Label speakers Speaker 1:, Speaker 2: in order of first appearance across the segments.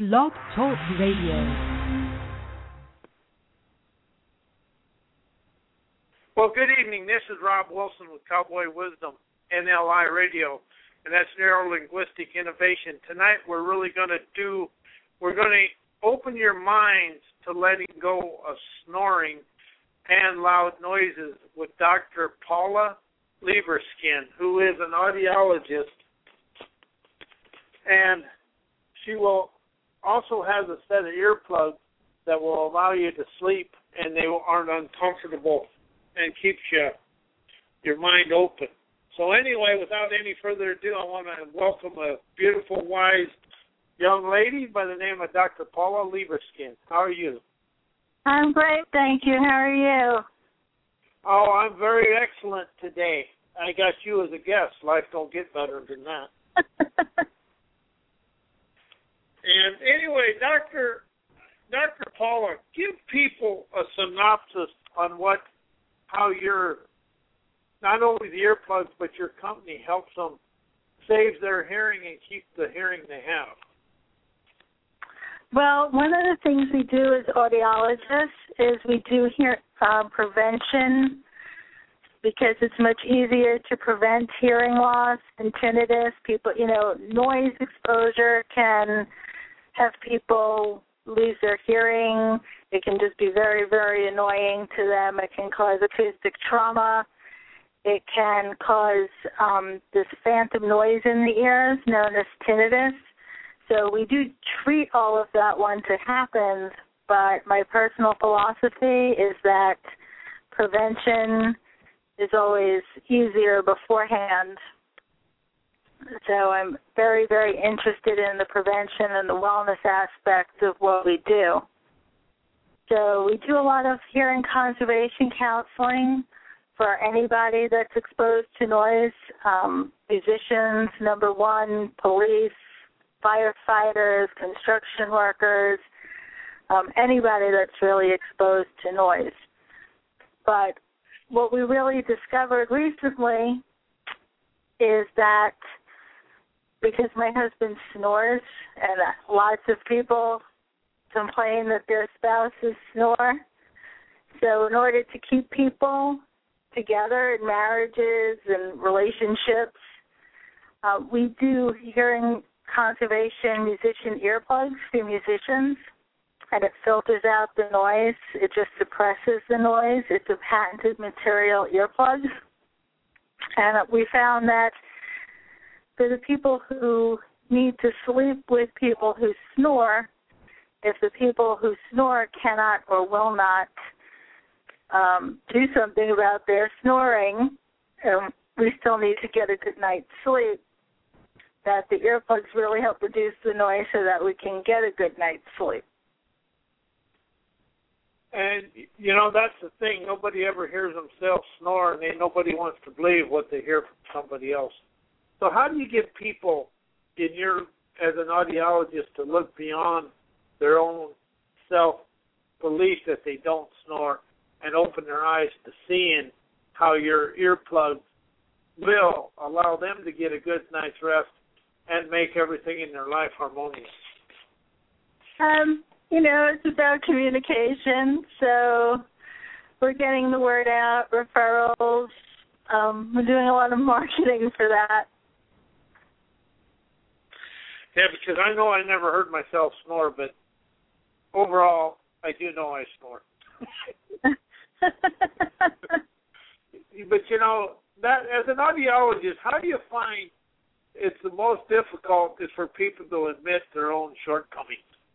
Speaker 1: Blog Talk Radio.
Speaker 2: Well, good evening. This is Rob Wilson with Cowboy Wisdom, NLI Radio, and that's Neuro-Linguistic Innovation. Tonight we're going to open your minds to letting go of snoring and loud noises with Dr. Paula Lieberskin, who is an audiologist, and she will also has a set of earplugs that will allow you to sleep, and they aren't uncomfortable and keeps your mind open. So anyway, without any further ado, I want to welcome a beautiful, wise young lady by the name of Dr. Paula Lieberskin. How are you?
Speaker 3: I'm great, thank you. How are you?
Speaker 2: Oh, I'm very excellent today. I got you as a guest. Life don't get better than that. And anyway, Dr. Paula, give people a synopsis on how your, not only the earplugs, but your company helps them save their hearing and keep the hearing they have.
Speaker 3: Well, one of the things we do as audiologists is we do prevention, because it's much easier to prevent hearing loss and tinnitus. People, noise exposure can have people lose their hearing. It can just be very, very annoying to them. It can cause acoustic trauma. It can cause this phantom noise in the ears known as tinnitus. So we do treat all of that once it happens, but my personal philosophy is that prevention is always easier beforehand. So I'm very, very interested in the prevention and the wellness aspect of what we do. So we do a lot of hearing conservation counseling for anybody that's exposed to noise, musicians, number one, police, firefighters, construction workers, anybody that's really exposed to noise. But what we really discovered recently is that because my husband snores, and lots of people complain that their spouses snore, so in order to keep people together in marriages and relationships, we do hearing conservation musician earplugs for musicians, and it filters out the noise. It just suppresses the noise. It's a patented material earplug. And we found that for the people who need to sleep with people who snore, if the people who snore cannot or will not do something about their snoring, we still need to get a good night's sleep, that the earplugs really help reduce the noise so that we can get a good night's sleep.
Speaker 2: And, that's the thing. Nobody ever hears themselves snore, and nobody wants to believe what they hear from somebody else. So how do you get people as an audiologist, to look beyond their own self-belief that they don't snore and open their eyes to seeing how your earplugs will allow them to get a good night's rest and make everything in their life harmonious?
Speaker 3: It's about communication, so we're getting the word out, referrals. We're doing a lot of marketing for that.
Speaker 2: Yeah, because I know I never heard myself snore, but overall, I do know I snore. But, that as an audiologist, how do you find it's the most difficult is for people to admit their own shortcomings?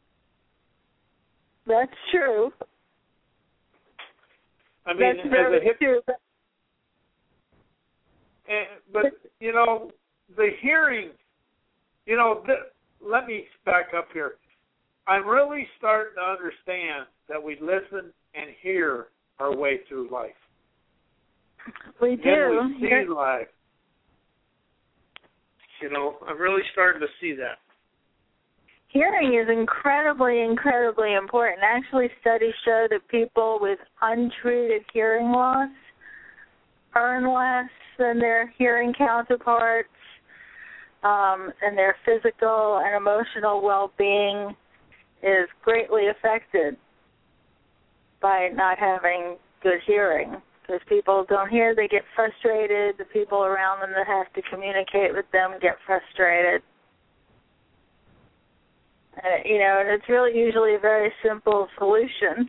Speaker 3: That's true.
Speaker 2: I mean,
Speaker 3: that's very true.
Speaker 2: But the hearing, let me back up here. I'm really starting to understand that we listen and hear our way through life.
Speaker 3: We do.
Speaker 2: And we see life. I'm really starting to see that.
Speaker 3: Hearing is incredibly, incredibly important. Actually, studies show that people with untreated hearing loss earn less than their hearing counterparts, and their physical and emotional well-being is greatly affected by not having good hearing. Because people don't hear, they get frustrated. The people around them that have to communicate with them get frustrated. And it's really usually a very simple solution.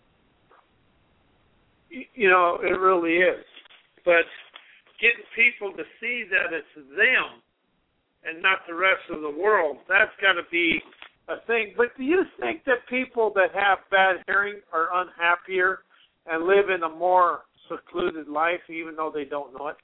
Speaker 2: It really is. But getting people to see that it's them and not the rest of the world, that's got to be a thing. But do you think that people that have bad hearing are unhappier and live in a more secluded life even though they don't know it?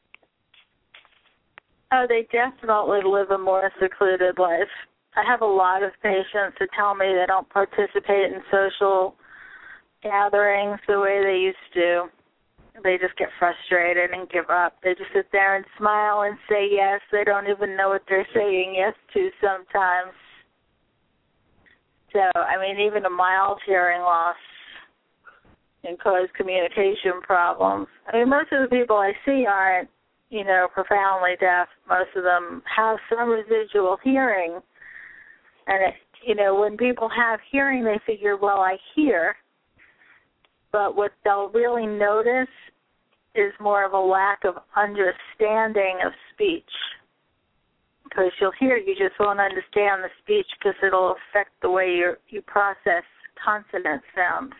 Speaker 3: Oh, they definitely live a more secluded life. I have a lot of patients that tell me they don't participate in social gatherings the way they used to. They just get frustrated and give up. They just sit there and smile and say yes. They don't even know what they're saying yes to sometimes. So, even a mild hearing loss can cause communication problems. Most of the people I see aren't, profoundly deaf. Most of them have some residual hearing. And, when people have hearing, they figure, well, I hear. But what they'll really notice is more of a lack of understanding of speech. Because you'll hear, you just won't understand the speech because it'll affect the way you process consonant sounds.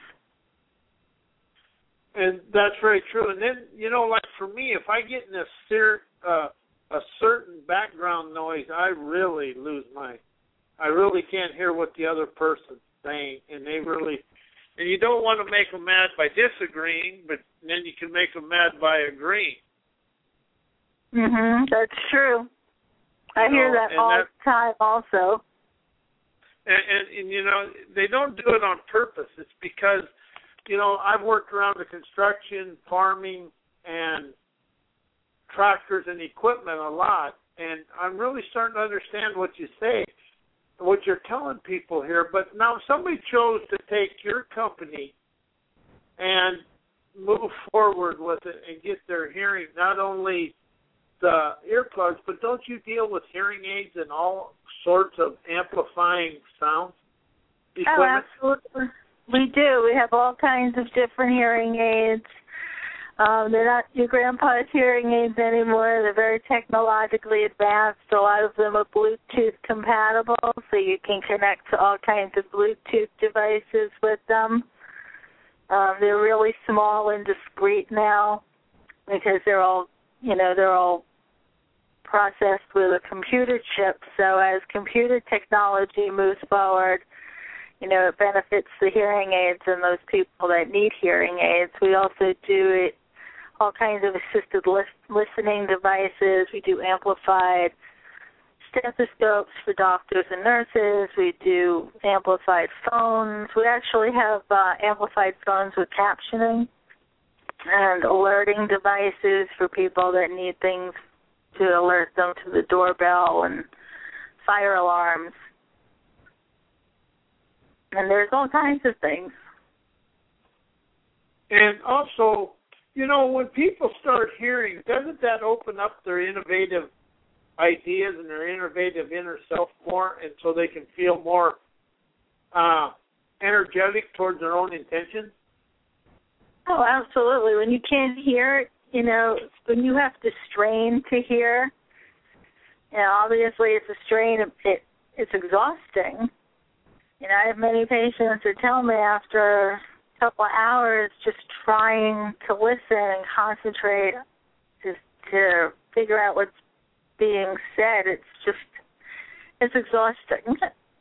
Speaker 2: And that's very true. And then, like for me, if I get in a certain background noise, I really can't hear what the other person's saying. And and you don't want to make them mad by disagreeing, but then you can make them mad by agreeing.
Speaker 3: That's true. I hear that all the time also.
Speaker 2: And they don't do it on purpose. It's because, I've worked around the construction, farming, and tractors and equipment a lot, and I'm really starting to understand what you say, what you're telling people here. But now if somebody chose to take your company and move forward with it and get their hearing, not only the earplugs, but don't you deal with hearing aids and all sorts of amplifying sound equipment?
Speaker 3: Oh, absolutely. We do. We have all kinds of different hearing aids. They're not your grandpa's hearing aids anymore. They're very technologically advanced. A lot of them are Bluetooth compatible, so you can connect to all kinds of Bluetooth devices with them. They're really small and discreet now because they're all processed with a computer chip. So as computer technology moves forward, it benefits the hearing aids and those people that need hearing aids. We also do all kinds of assisted listening devices. We do amplified stethoscopes for doctors and nurses. We do amplified phones. We actually have amplified phones with captioning and alerting devices for people that need things to alert them to the doorbell and fire alarms. And there's all kinds of things.
Speaker 2: And also, when people start hearing, doesn't that open up their innovative ideas and their innovative inner self more, and so they can feel more energetic towards their own intentions?
Speaker 3: Oh, absolutely. When you can't hear, when you have to strain to hear, obviously it's a strain. It's exhausting. I have many patients that tell me after a couple of hours just trying to listen and concentrate just to figure out what's being said, it's exhausting.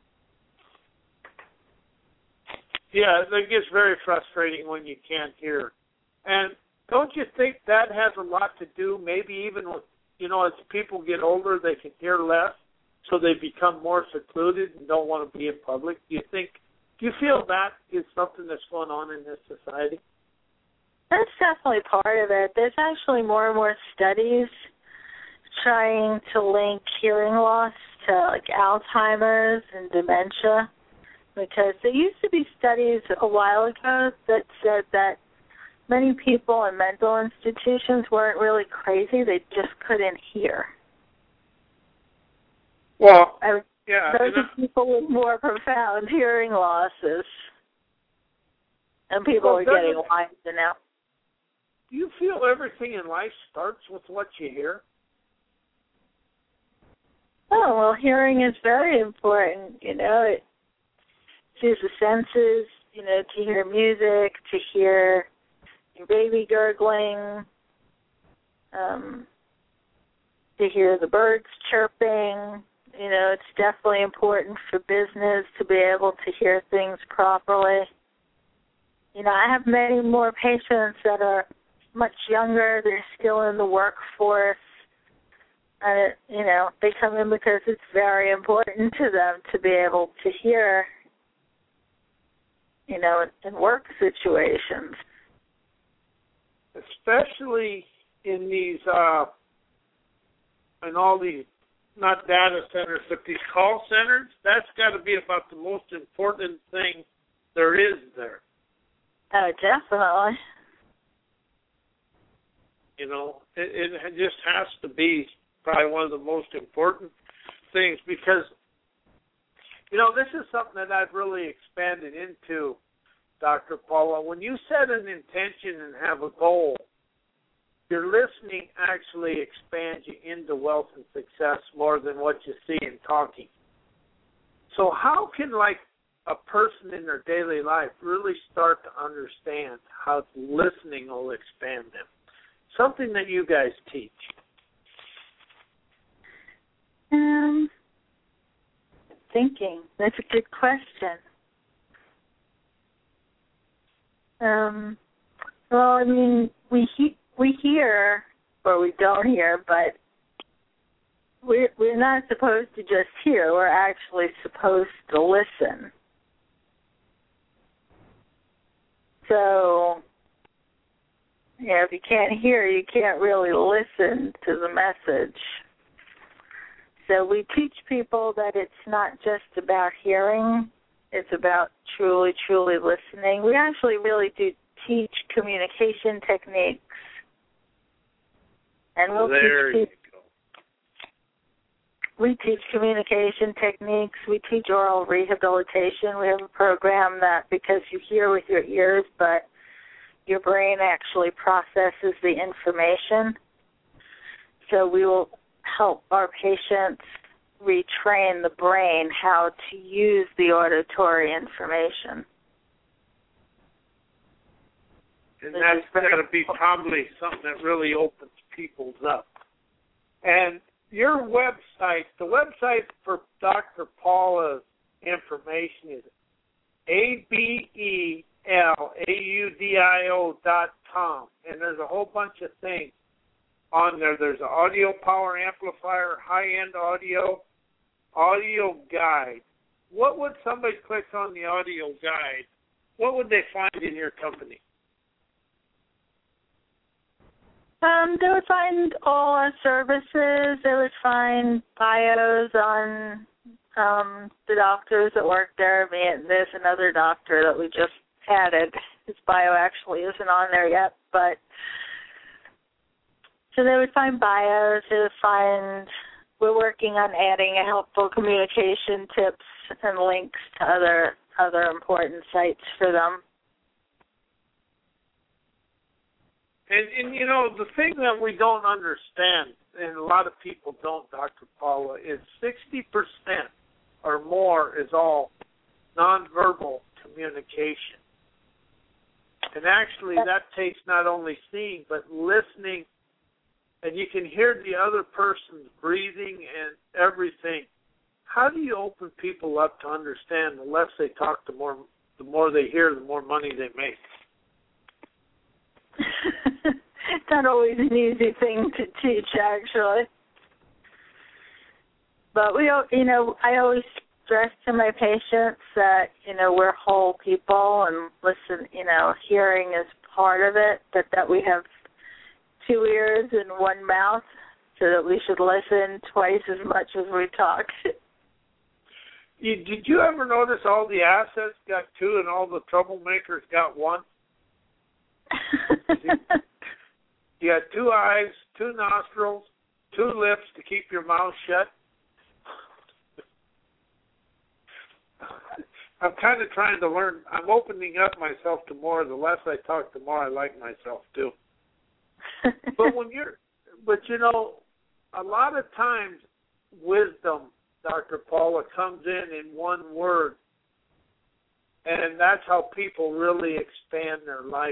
Speaker 2: Yeah, it gets very frustrating when you can't hear. And don't you think that has a lot to do, maybe even with, as people get older, they can hear less, so they become more secluded and don't want to be in public? Do you feel that is something that's going on in this society?
Speaker 3: That's definitely part of it. There's actually more and more studies trying to link hearing loss to Alzheimer's and dementia, because there used to be studies a while ago that said that many people in mental institutions weren't really crazy, they just couldn't hear.
Speaker 2: Well, Yeah.
Speaker 3: Those are people with more profound hearing losses. And people are getting wiser now.
Speaker 2: Do you feel everything in life starts with what you hear?
Speaker 3: Oh, well, hearing is very important. It uses the senses, to hear music, to hear your baby gurgling, to hear the birds chirping. It's definitely important for business to be able to hear things properly. I have many more patients that are much younger. They're still in the workforce. They come in because it's very important to them to be able to hear, in work situations.
Speaker 2: Especially in these, in all these, not data centers, but these call centers, that's got to be about the most important thing there is there.
Speaker 3: Oh, definitely.
Speaker 2: It just has to be probably one of the most important things because, this is something that I've really expanded into, Dr. Paula. When you set an intention and have a goal, your listening actually expands you into wealth and success more than what you see in talking. So how can, a person in their daily life really start to understand how listening will expand them? Something that you guys teach.
Speaker 3: Thinking. That's a good question. Well, we hear, or we don't hear, but we're not supposed to just hear. We're actually supposed to listen. So, if you can't hear, you can't really listen to the message. So we teach people that it's not just about hearing, it's about truly, truly listening. We actually really do teach communication techniques. And we teach communication techniques. We teach oral rehabilitation. We have a program that, because you hear with your ears, but your brain actually processes the information. So we will help our patients retrain the brain how to use the auditory information.
Speaker 2: And that's got to be probably something that really opens people's up. And your website, the website for Dr. Paula's information is abelaudio.com. And there's a whole bunch of things on there. There's an audio power amplifier, high-end audio guide. What would somebody click on the audio guide? What would they find in your company?
Speaker 3: They would find all our services. They would find bios on the doctors that work there. There's another doctor that we just added. His bio actually isn't on there yet, but so they would find bios. They would find we're working on adding a helpful communication tips and links to other important sites for them.
Speaker 2: And the thing that we don't understand, and a lot of people don't, Dr. Paula, is 60% or more is all nonverbal communication. And actually that takes not only seeing, but listening, and you can hear the other person's breathing and everything. How do you open people up to understand the less they talk, the more they hear, the more money they make?
Speaker 3: It's not always an easy thing to teach, actually. But I always stress to my patients that, we're whole people and listen, hearing is part of it, but that we have 2 ears and 1 mouth, so that we should listen twice as much as we talk.
Speaker 2: Did you ever notice all the assets got 2 and all the troublemakers got 1? You got 2 eyes, 2 nostrils, 2 lips to keep your mouth shut. I'm kind of trying to learn. I'm opening up myself to more. The less I talk, the more I like myself too. But you know, a lot of times wisdom, Dr. Paula, comes in one word, and that's how people really expand their life,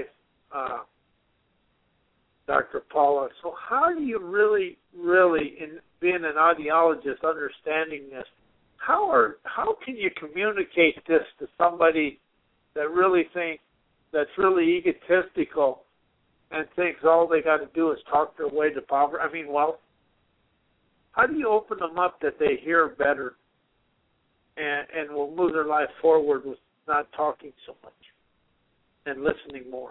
Speaker 2: Dr. Paula. So how do you really, in being an audiologist, understanding this, how can you communicate this to somebody that really thinks, that's really egotistical and thinks all they got to do is talk their way to poverty? I mean, well, how do you open them up that they hear better and will move their life forward with not talking so much and listening more?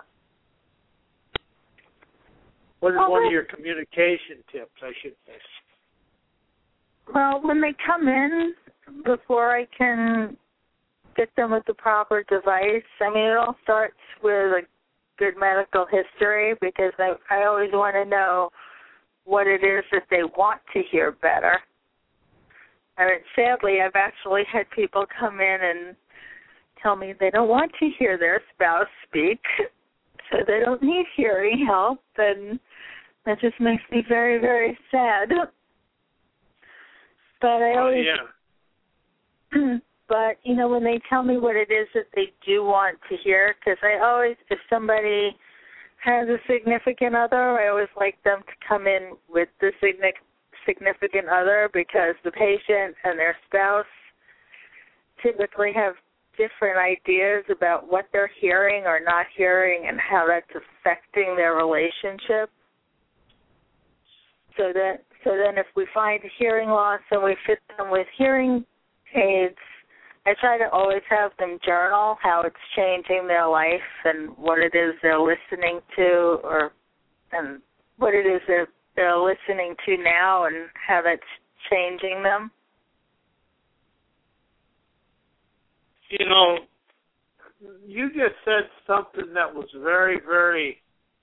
Speaker 2: What is one of your communication tips, I should say?
Speaker 3: Well, when they come in, before I can get them with the proper device, I mean, it all starts with a good medical history, because I always want to know what it is that they want to hear better. I mean, sadly, I've actually had people come in and tell me they don't want to hear their spouse speak, so they don't need hearing help, and that just makes me very, very sad. But I always... But, you know, when they tell me what it is that they do want to hear, because I always, if somebody has a significant other, I always like them to come in with the significant other, because the patient and their spouse typically have different ideas about what they're hearing or not hearing and how that's affecting their relationship. So then if we find hearing loss and we fit them with hearing aids, I try to always have them journal how it's changing their life and what it is they're listening to, and what it is they're listening to now and how that's changing them.
Speaker 2: You know, you just said something that was very, very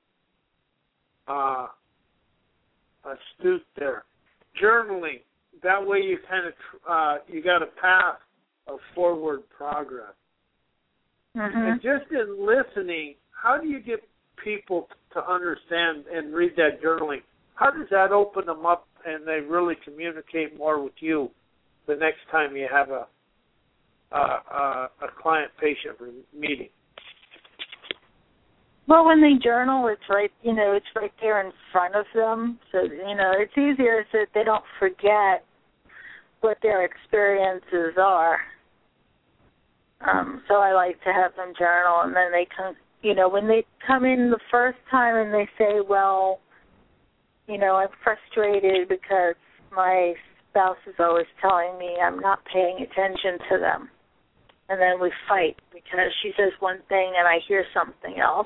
Speaker 2: astute there. Journaling. That way you kind of, you got a path of forward progress.
Speaker 3: Mm-hmm.
Speaker 2: And just in listening, how do you get people to understand and read that journaling? How does that open them up and they really communicate more with you the next time you have a client-patient meeting?
Speaker 3: Well, when they journal, it's right there in front of them. So, you know, it's easier so that they don't forget what their experiences are. So I like to have them journal, and then they come, you know, when they come in the first time and they say, well, you know, I'm frustrated because my spouse is always telling me I'm not paying attention to them. And then we fight because she says one thing and I hear something else.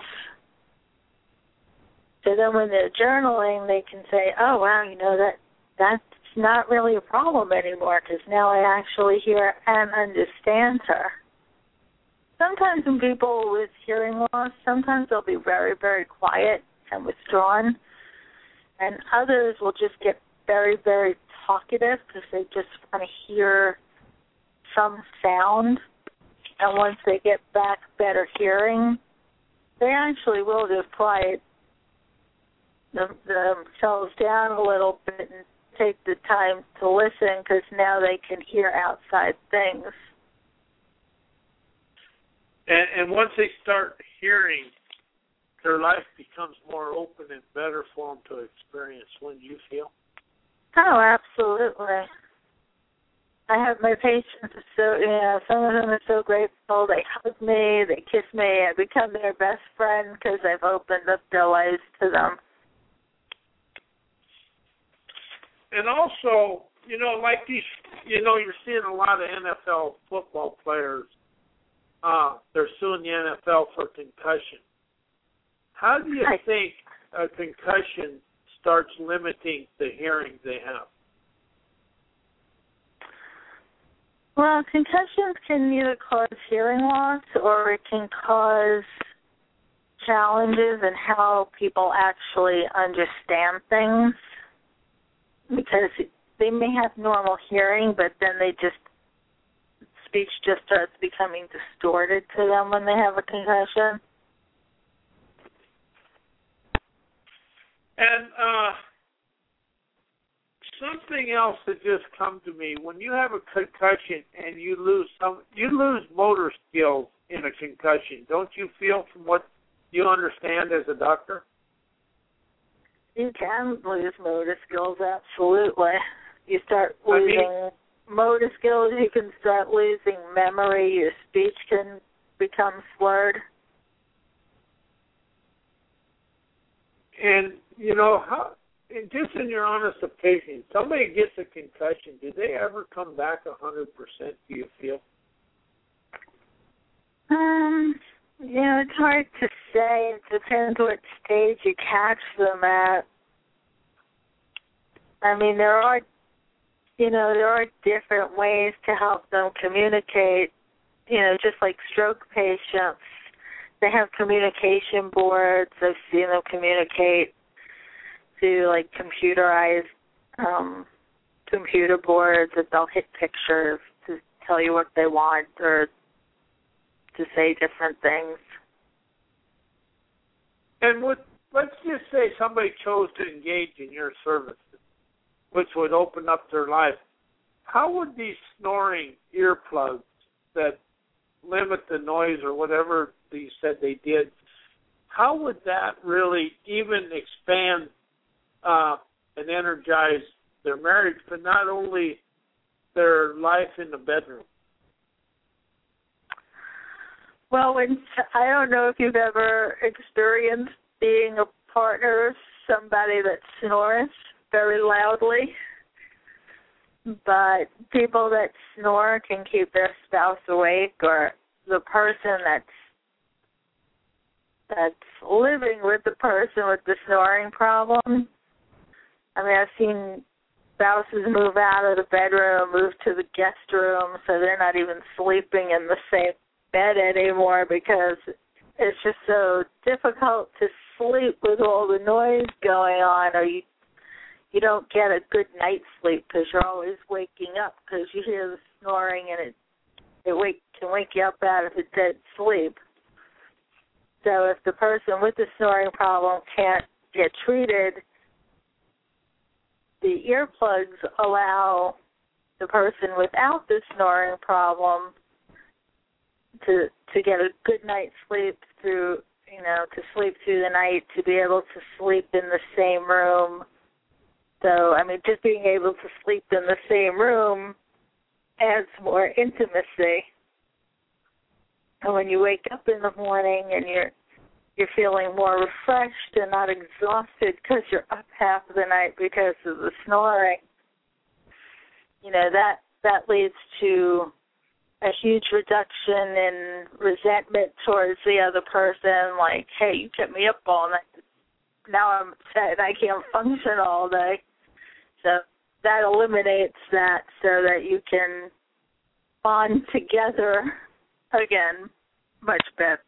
Speaker 3: So then when they're journaling, they can say, oh, wow, you know, that's not really a problem anymore because now I actually hear and understand her. Sometimes when people with hearing loss, sometimes they'll be very, very quiet and withdrawn, and others will just get very, very talkative because they just want to hear some sound. And once they get back better hearing, they actually will just quiet themselves down a little bit and take the time to listen because now they can hear outside things.
Speaker 2: And once they start hearing, their life becomes more open and better for them to experience. Wouldn't you feel?
Speaker 3: Oh, absolutely. I have my patients, so, you know, some of them are so grateful. They hug me, they kiss me. I become their best friend because I've opened up their lives to them.
Speaker 2: And also, you know, like these, you know, you're seeing a lot of NFL football players. They're suing the NFL for concussion. How do you think a concussion starts limiting the hearing they have?
Speaker 3: Well, concussions can either cause hearing loss or it can cause challenges in how people actually understand things, because they may have normal hearing, but then they just speech just starts becoming distorted to them when they have a concussion.
Speaker 2: And something else that just come to me: when you have a concussion and you lose motor skills in a concussion, don't you feel, from what you understand as a doctor?
Speaker 3: You can lose motor skills, absolutely. You start losing motor skills, you can start losing memory, your speech can become slurred.
Speaker 2: And, just in your honest opinion, somebody gets a concussion, do they ever come back 100%, do you feel?
Speaker 3: It's hard to say. It depends what stage you catch them at. I mean, there are different ways to help them communicate. Just like stroke patients, they have communication boards. I've seen them communicate to like computerized computer boards that they'll hit pictures to tell you what they want or to say different things.
Speaker 2: And let's just say somebody chose to engage in your services, which would open up their life. How would these snoring earplugs that limit the noise or whatever you said they did, how would that really even expand and energize their marriage, but not only their life in the bedroom?
Speaker 3: Well, I don't know if you've ever experienced being a partner of somebody that snores very loudly, but people that snore can keep their spouse awake, or the person that's living with the person with the snoring problem. I mean, I've seen spouses move out of the bedroom, move to the guest room, so they're not even sleeping in the same bed anymore because it's just so difficult to sleep with all the noise going on, or you don't get a good night's sleep because you're always waking up because you hear the snoring and it can wake you up out of a dead sleep. So if the person with the snoring problem can't get treated, the earplugs allow the person without the snoring problem to get a good night's sleep to sleep through the night, to be able to sleep in the same room. So, I mean, just being able to sleep in the same room adds more intimacy. And when you wake up in the morning and you're feeling more refreshed and not exhausted because you're up half the night because of the snoring, that leads to a huge reduction in resentment towards the other person, like, hey, you kept me up all night. Now I'm upset and I can't function all day. So that eliminates that so that you can bond together again much better.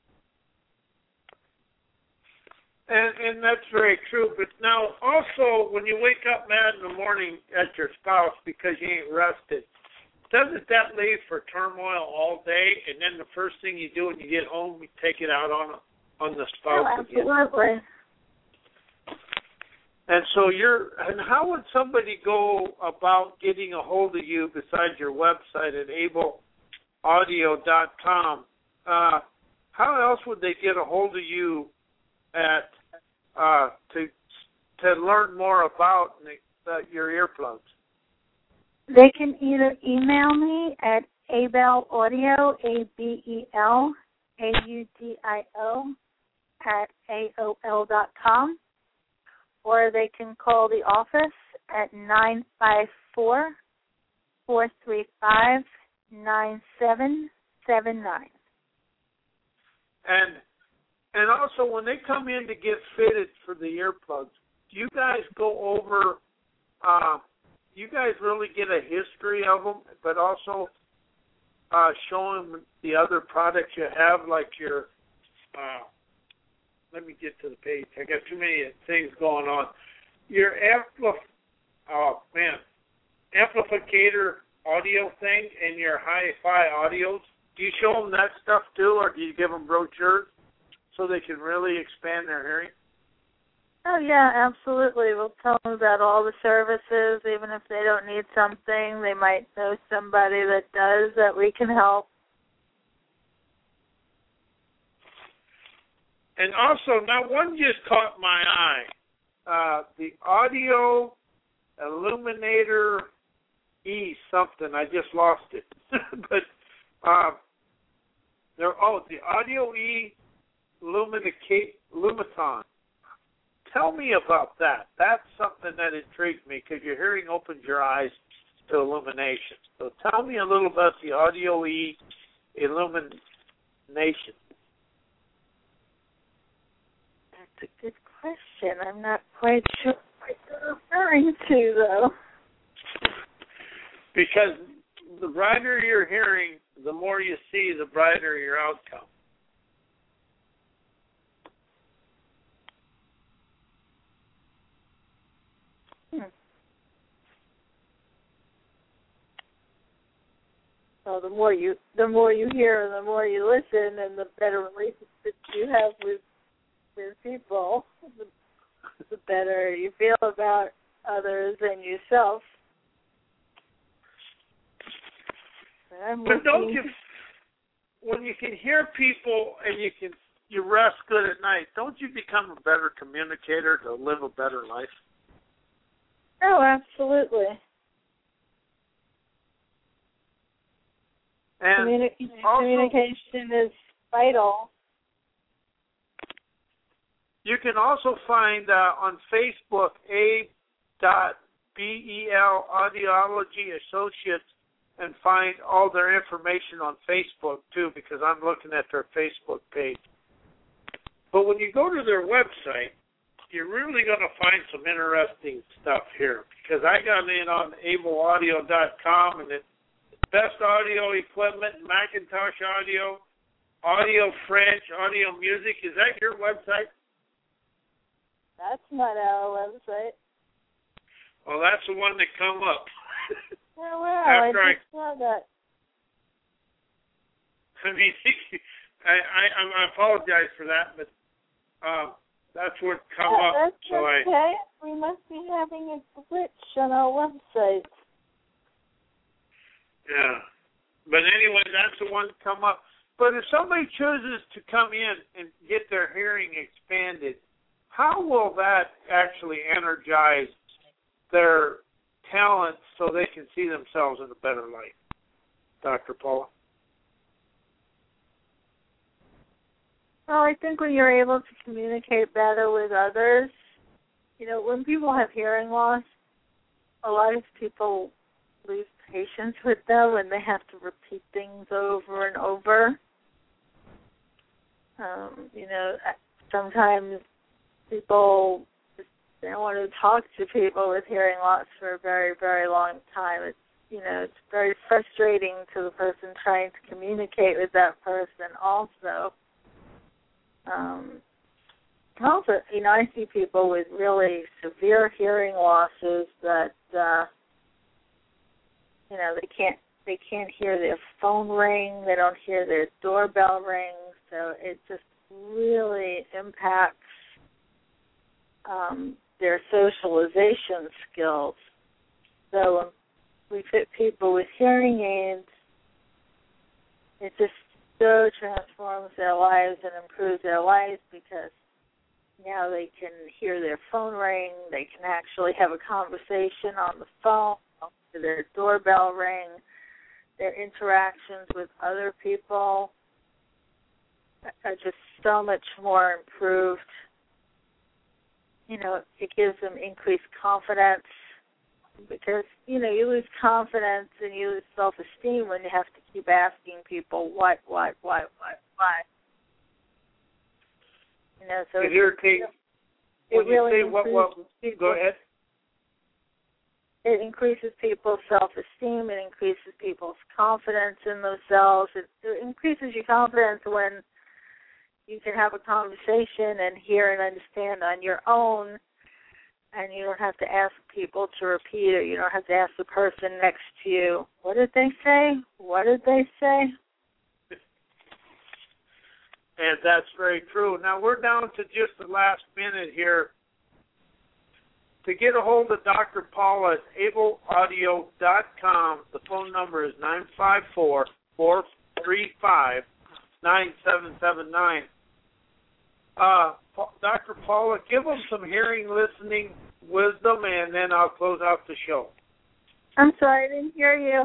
Speaker 2: And that's very true. But now also when you wake up mad in the morning at your spouse because you ain't rested, doesn't that leave for turmoil all day? And then the first thing you do when you get home, you take it out on the spouse again.
Speaker 3: Absolutely.
Speaker 2: And so and how would somebody go about getting a hold of you besides your website at ableaudio.com? How else would they get a hold of you to learn more about your earplugs?
Speaker 3: They can either email me at abelaudio, ABELAUDIO, @AOL.com, or they can call the office at 954-435-9779.
Speaker 2: And also, when they come in to get fitted for the earplugs, do you guys go over, you guys really get a history of them, but also show them the other products you have, like your, let me get to the page. I got too many things going on. Your amplificator audio thing in your hi-fi audios? Do you show them that stuff too, or do you give them brochures so they can really expand their hearing?
Speaker 3: Oh, yeah, absolutely. We'll tell them about all the services. Even if they don't need something, they might know somebody that does, that we can help.
Speaker 2: And also, now one just caught my eye. The Audio Illuminator E something. I just lost it. But the Audio E Lumaton. Tell me about that. That's something that intrigued me because your hearing opens your eyes to illumination. So tell me a little about the Audio E Illumination.
Speaker 3: That's a good question. I'm not quite sure what you're referring to, though.
Speaker 2: Because the brighter your hearing, the more you see, the brighter your outcome.
Speaker 3: So the more you hear, the more you listen, and the better relationship you have with people, the better you feel about others and yourself.
Speaker 2: But don't you, when you can hear people and you rest good at night, don't you become a better communicator to live a better life?
Speaker 3: Oh, absolutely.
Speaker 2: And
Speaker 3: communication is vital.
Speaker 2: You can also find on Facebook A.BEL Audiology Associates and find all their information on Facebook too, because I'm looking at their Facebook page. But when you go to their website, you're really going to find some interesting stuff here, because I got in on ableaudio.com, and it's best audio equipment, Macintosh audio, audio French, audio music. Is that your website?
Speaker 3: That's not our website.
Speaker 2: Well, that's the one that come up.
Speaker 3: Oh, wow, I just saw that.
Speaker 2: I mean, I apologize for that, but that's what come up.
Speaker 3: That's
Speaker 2: so
Speaker 3: okay. We must be having a glitch on our website.
Speaker 2: Yeah. But anyway, that's the one that come up. But if somebody chooses to come in and get their hearing expanded, how will that actually energize their talent so they can see themselves in a better light, Dr. Paula?
Speaker 3: Well, I think when you're able to communicate better with others, when people have hearing loss, a lot of people lose patience with them and they have to repeat things over and over. Sometimes people don't want to talk to people with hearing loss for a very, very long time. It's very frustrating to the person trying to communicate with that person also. I see people with really severe hearing losses that they can't hear their phone ring, they don't hear their doorbell ring, so it just really impacts their socialization skills. So when we fit people with hearing aids, it just so transforms their lives and improves their lives, because now they can hear their phone ring, they can actually have a conversation on the phone, their doorbell ring, their interactions with other people are just so much more improved. It gives them increased confidence, because, you lose confidence and you lose self-esteem when you have to keep asking people why. So
Speaker 2: it irritates. When you say what, go ahead.
Speaker 3: It increases people's self-esteem. It increases people's confidence in themselves. It increases your confidence when you can have a conversation and hear and understand on your own and you don't have to ask people to repeat it. You don't have to ask the person next to you, what did they say? What did they say?
Speaker 2: And that's very true. Now, we're down to just the last minute here. To get a hold of Dr. Paula at ableaudio.com, the phone number is 954-435-9779. Dr. Paula, give them some hearing, listening, wisdom, and then I'll close out the show.
Speaker 3: I'm sorry, I didn't hear you.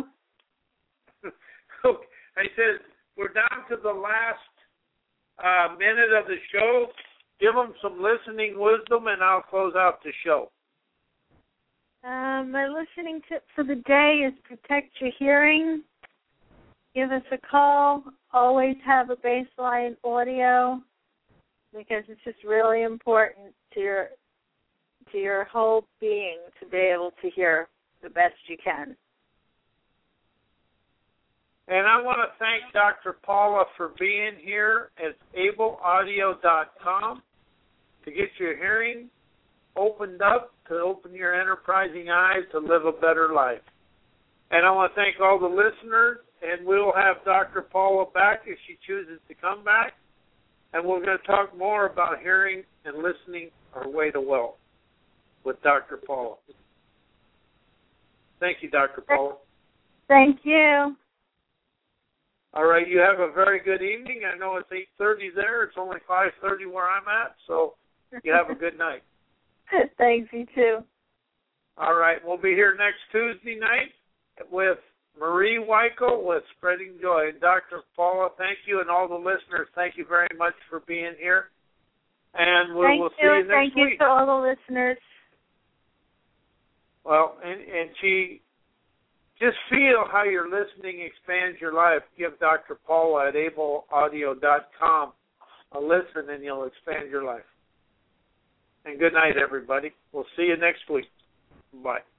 Speaker 2: I said we're down to the last minute of the show. Give them some listening wisdom, and I'll close out the show.
Speaker 3: My listening tip for the day is protect your hearing. Give us a call. Always have a baseline audio because it's just really important to your whole being to be able to hear the best you can.
Speaker 2: And I want to thank Dr. Paula for being here at ableaudio.com to get your hearing opened up, to open your enterprising eyes to live a better life. And I want to thank all the listeners, and we'll have Dr. Paula back if she chooses to come back, and we're going to talk more about hearing and listening our way to wealth with Dr. Paula. Thank you, Dr. Paula.
Speaker 3: Thank you.
Speaker 2: All right, you have a very good evening. I know it's 8:30 there. It's only 5:30 where I'm at, so you have a good night.
Speaker 3: Thanks, you too.
Speaker 2: All right, we'll be here next Tuesday night with Marie Weichel with Spreading Joy. And Dr. Paula, thank you, and all the listeners, thank you very much for being here. And we'll see you next week.
Speaker 3: Thank you to all the listeners.
Speaker 2: Well, and she, just feel how your listening expands your life. Give Dr. Paula at ableaudio.com a listen, and you'll expand your life. And good night, everybody. We'll see you next week. Bye.